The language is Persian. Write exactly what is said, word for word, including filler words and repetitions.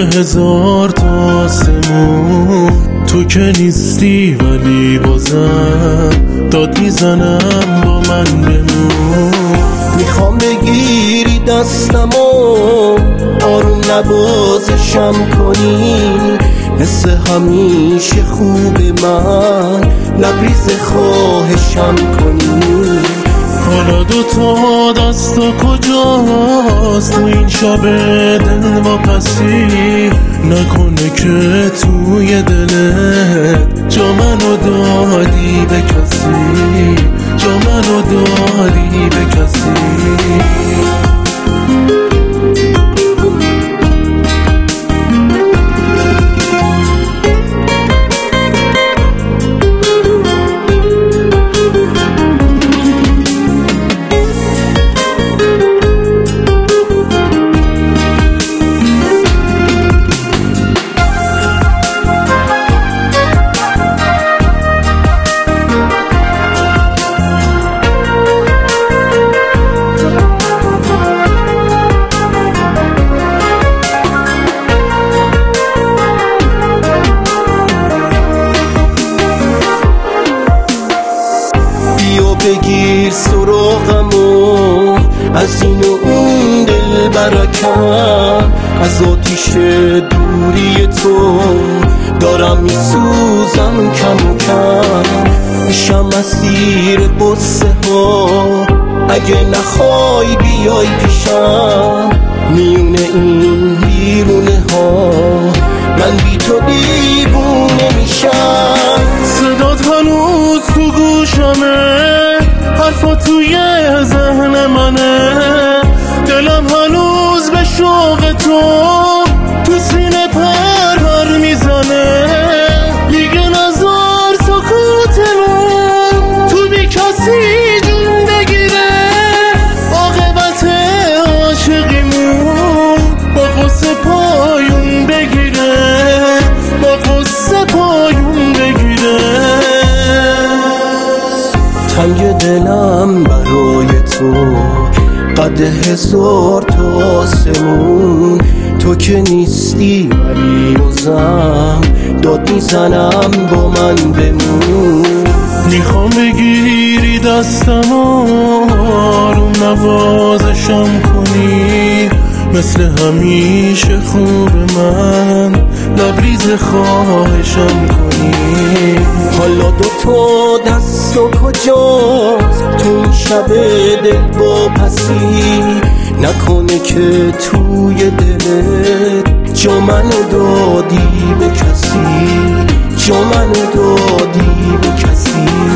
هزار تا آسمون تو که نیستی، ولی بازم داد میزنم با من بمون. میخوام بگیری دستمو آروم نوازشم کنی، مثل همیشه خوب من لبریز خواهشم کنی. حالا دوتا دستا کجاست تو این شب دل واپسی؟ نکنه که توی دلت جا منو دادی به کسی، جا منو دادی به کسی. بگیر سراغمو از این و اون دل برکم، از آتیش دوری تو دارم میسوزم کم و کم. میشم اسیر قصه ها اگه نخوای بیای پیشم، میونه این بیرونه ها من بی تو دیوونه میشم. صدات هنوز تو گوشمه، حرفا توی ذهن منه، دلم هنوز به شوق تو تو سینه پر پر میزنه. دیگه نظر سکوتمون تو بی کسی جون بگیره، عاقبت عاشقیمون با قصه پایون بگیره، با قصه پایون بگیره. تنگ دلم برای تو قد هزار تا آسمون، تو که نیستی ولی بازم داد میزنم با من بمون. میخوام بگیری دستمو آروم نوازشم کنی، مثل همیشه خوب من لبریز خواهشم کنی. حالا دوتا دست و کجاست تو این شب دل واپسی؟ نکنه که توی دلت جا منو دادی به کسی، جا منو دادی به کسی.